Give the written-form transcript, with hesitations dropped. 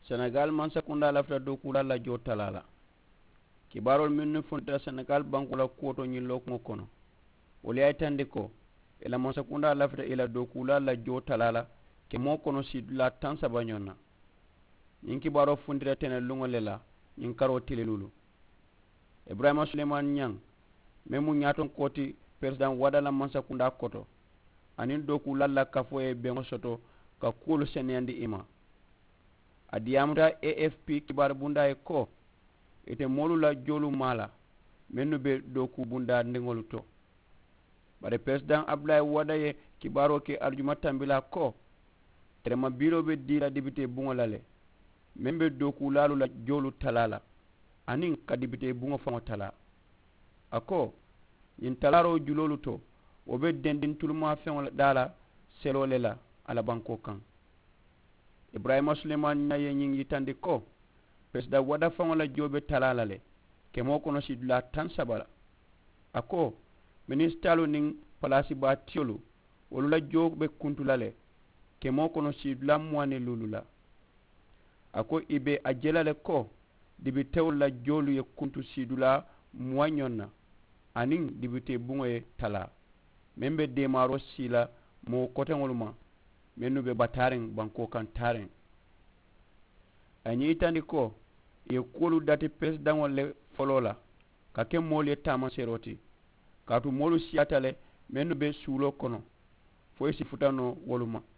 Senegal man sakunda lafta do kula la jotalala kibarol minnu funta Senegal bankula koto nyillo kono woli ay tande ko ila man sakunda lafta ila do kula la jotalala ke mo kono sidla tan sabanyonna nyin kibaro fundira tene lungolela nyin karo tilelulu Ibrahima Suleiman Nyang memu nyaton koti president wadala man sakunda koto anin do kula la kafo e bengo soto ka kulu senyandi ima adiyamra AFP kibar bunda e ko ite molu la jolu mala mennu be doku bunda ndengolu to bare president Abdoulaye Wade ye kibaro ke arjuma tambila ko trema biro be dira dibite bungolale membe doku lalu la jolu talala anin ka dibite bungo fango tala ako yin talaro julolu to obe dendin tulma fengo dala selolela ala banko kan Ibrahima Suleiman naye nyingi tandi ko presida wada fangola jobe talala le kemo kono sidla tan sabala ako ministalu ning palasi ba tiolu wolula jobe kuntulale kemo kono sidla mwane lulula ako ibe ajelale ko dibitew la jolu ye kuntu sidula mwanyonna anin dibite bungoye tala membe demaro sila mo kotengoluma menu be bataren banko kan taren anyi itandi ko e kolu dati president wale folola ka ke mole tama seroti katu molu siatale menu be sulo kono fo si futano woluma